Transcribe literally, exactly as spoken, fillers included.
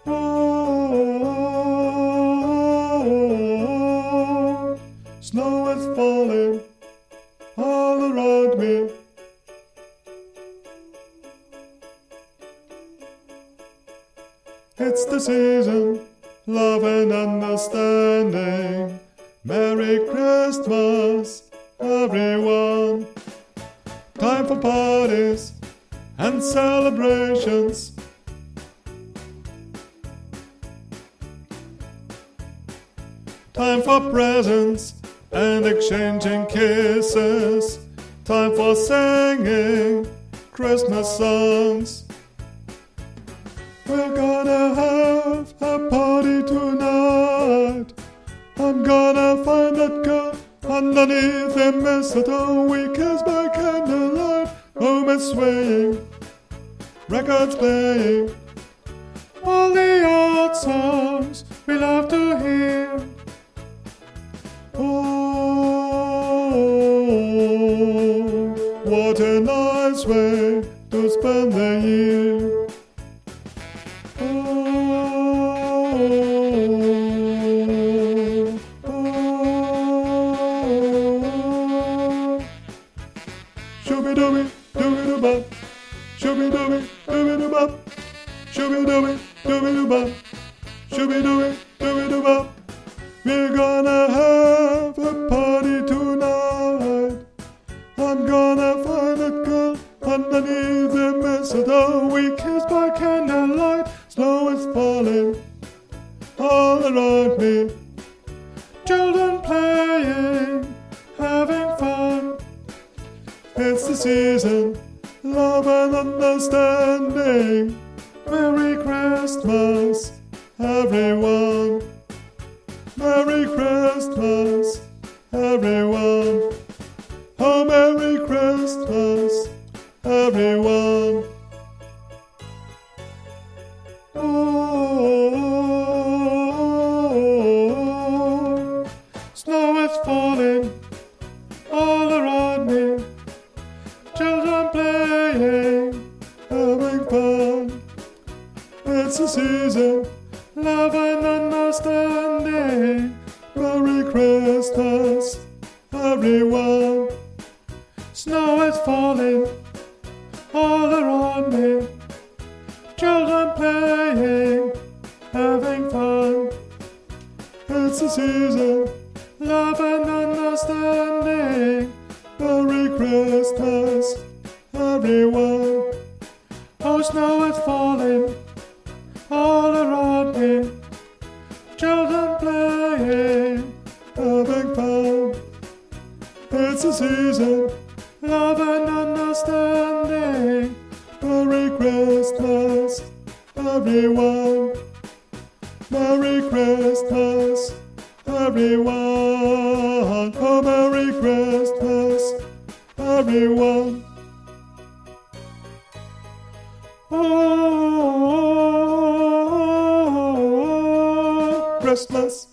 Oh, snow is falling all around me. It's the season, love and understanding. Merry Christmas, everyone. Time for parties and celebrations. Time for presents and exchanging kisses. Time for singing Christmas songs. We're gonna have a party tonight. I'm gonna find that girl underneath the mistletoe. We kiss by candlelight. Home is swaying, records playing, all the old songs we love to hear. Oh, what a nice way to spend the year. Shooby-dooby, dooby-doo-bop. Shooby-dooby, dooby-doo-bop. Shooby-dooby, dooby-doo-bop. Shooby-dooby, dooby-doo-bop. We're gonna have a party tonight. I'm gonna find a girl underneath the mistletoe. We kiss by candlelight. Snow is falling all around me. Children playing, having fun. It's the season, love and understanding. Merry Christmas, everyone. Merry Christmas, everyone. Oh, Merry Christmas, everyone. Oh, snow is falling all around me. Children playing, having fun. It's the season, love and understanding. Merry Christmas, everyone. Snow is falling all around me. Children playing, having fun. It's the season, love and understanding. Merry Christmas, everyone. Oh, snow is falling all around me. Children playing, having fun. It's the season, love and understanding. Merry Christmas, everyone. Merry Christmas, everyone. Oh, Merry Christmas, everyone. Oh, Christmas.